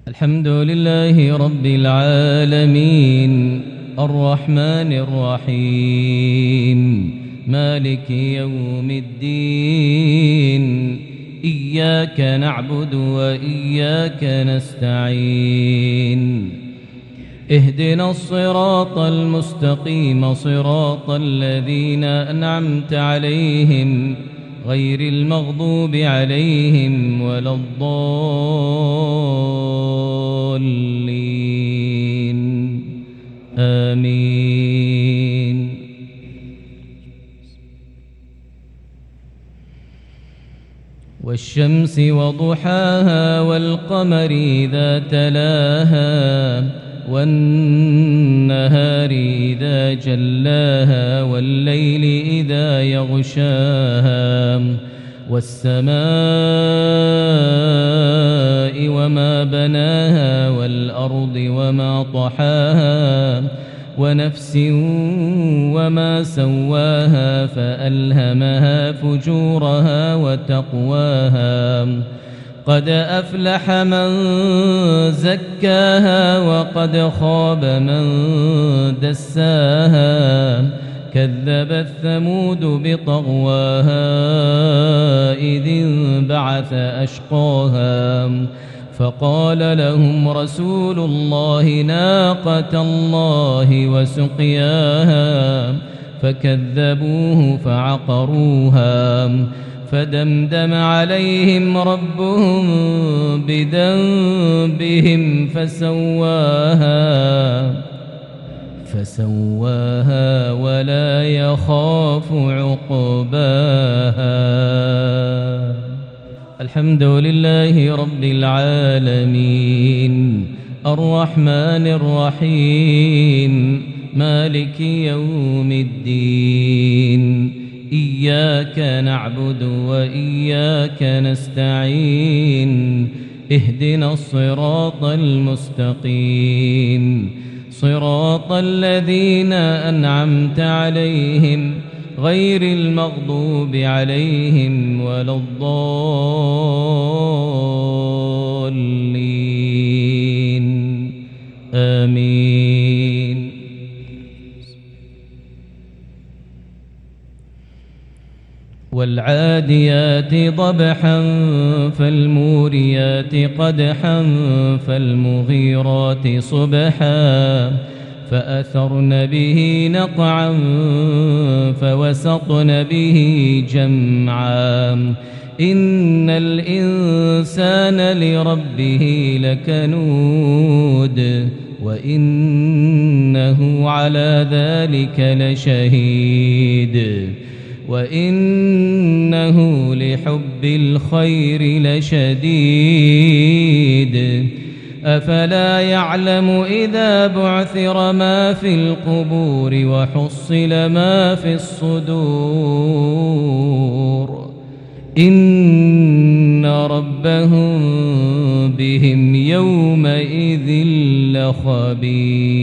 الحمد لله رب العالمين الرحمن الرحيم مالك يوم الدين إياك نعبد وإياك نستعين اهدنا الصراط المستقيم صراط الذين أنعمت عليهم غير المغضوب عليهم ولا الضالين آمين. والشمس وضحاها والقمر إذا تلاها والنهار إذا جلاها والليل إذا يغشاها والسماء وما بناها والأرض وما طحاها ونفس وما سواها فألهمها فجورها وتقواها قد أفلح من زكاها وقد خاب من دساها كذبت ثمود بطغواها إذ انبعث أشقاها فقال لهم رسول الله ناقة الله وسقياها فكذبوه فعقروها فدمدم عليهم ربهم بذنبهم فسواها ولا يخاف عقباها. الحمد لله رب العالمين الرحمن الرحيم مالك يوم الدين إياك نعبد وإياك نستعين اهدنا الصراط المستقيم صراط الذين أنعمت عليهم غير المغضوب عليهم ولا الضالين آمين. والعاديات ضبحا فالموريات قدحا فالمغيرات صبحا فأثرن به نقعا فوسطن به جمعا إن الإنسان لربه لكنود وإنه على ذلك لشهيد وإنه لحب الخير لشديد أفلا يعلم إذا بعثر ما في القبور وحصل ما في الصدور إن ربهم بهم يومئذ لخبير.